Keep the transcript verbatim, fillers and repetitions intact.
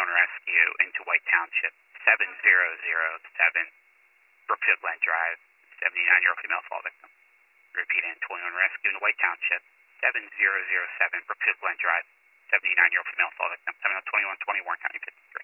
twenty-one Rescue into White Township, seven zero zero seven Brookfield Glen Drive, seventy-nine-year-old female fall victim. Repeating, twenty-one Rescue into White Township, seven zero zero seven Brookfield Glen Drive, seventy-nine-year-old female fall victim. seven oh twenty-one twenty Warren County fifty-three.